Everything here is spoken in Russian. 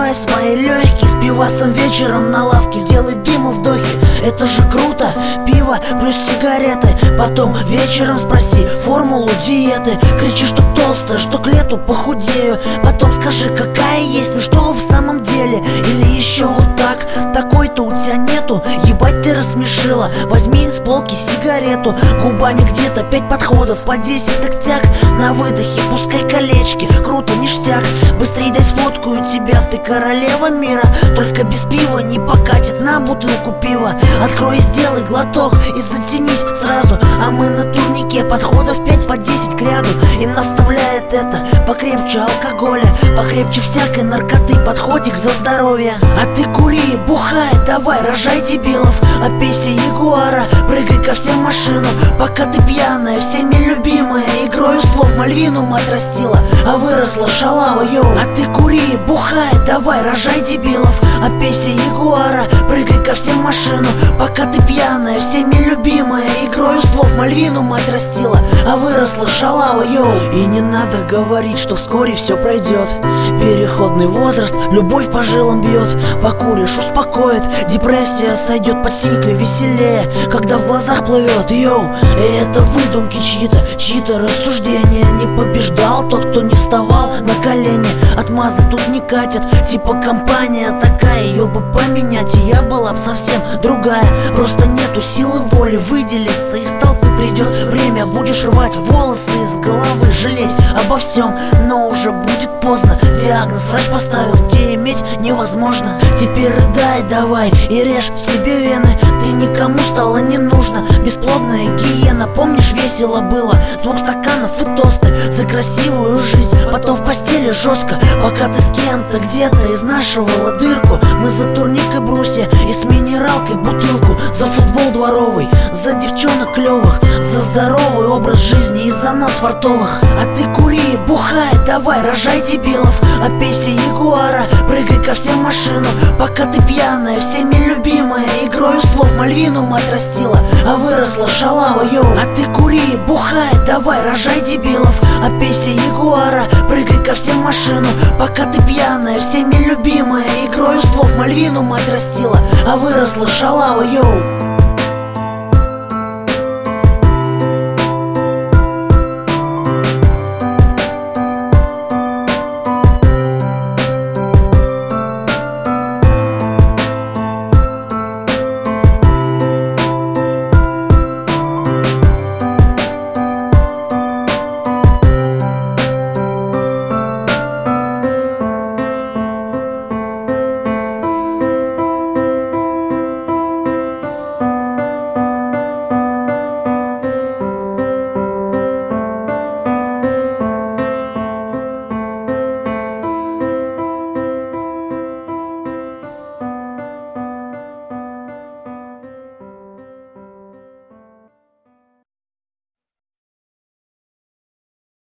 Поднимаясь в мои легкие, с пивасом вечером на лавке, делай дыму вдохи. Это же круто, пиво плюс сигареты. Потом вечером спроси формулу диеты. Кричи, что толстая, что к лету похудею. Потом скажи, какая есть, ну что в самом деле. Или еще вот так, такой-то у тебя нету. Ебать, ты рассмешила, возьми с полки сигарету. Губами где-то 5 подходов, по 10 так-тяк. На выдохе пускай колечки, круто, ништяк. Быстрей дай сфоткаю тебя, ты королева мира. Только без пива не покатит, на бутылку пива. Открой и сделай глоток и затянись сразу. А мы на турнике, подходов 5 по 10 к ряду. И наставляет это покрепче алкоголя, покрепче всякой наркоты, подходик за здоровье. А ты кури, бухай, давай, рожай дебилов. Опейся ягуара, прыгай ко всем в машину. Пока ты пьяная, всеми любимая, игрою слов Мальвину мать растила, а выросла шалава, йоу. А ты кури, бухай, давай, рожай дебилов. Опейся ягуара, прыгай ко всем в машину. Пока ты пьяная, всеми любимая, игрою слов Мальвину мать растила, а выросла шалава, йоу. И не надо говорить, что вскоре все пройдет. Переходный возраст, любовь по жилам бьет. Покуришь, успокоит, депрессия сойдет, под синькой веселее, когда в глазах плывет, йоу. И это выдумки чьи-то рассуждения. Не побеждал тот, кто не вставал на колени. Отмазок тут не катят, типа компания такая, ее бы поменять, и я была б совсем другая. Просто нету силы воли выделиться, из толпы придет время, будешь рвать волосы из головы, жалеть обо всем, но уже будет поздно. Диагноз врач поставил, где иметь невозможно. Теперь рыдай давай и режь себе вены. Ты никому стала не нужна, бесплодная гиена. Помнишь, весело было, звук стаканов и тосты за красивую жизнь. Потом в постели жестко, пока ты с кем-то где-то изнашивала дырку. Мы за турник и брусья и с минералкой бутылку. За футбол дворовый, за девчонок клевых, за здоровый образ жизни и за нас фартовых. А ты кури, бухай, давай, рожай дебилов. Опейся ягуара, прыгай ко всем в машину. Пока ты пьяная, всеми любимая, игрою слов Мальвину мать растила, а выросла шалава, йоу. А ты кури, бухай, давай, рожай дебилов. Опейся ягуара, прыгай ко всем в машину. Пока ты пьяная, всеми любимая, игрою слов Мальвину мать растила, а выросла шалава, йоу.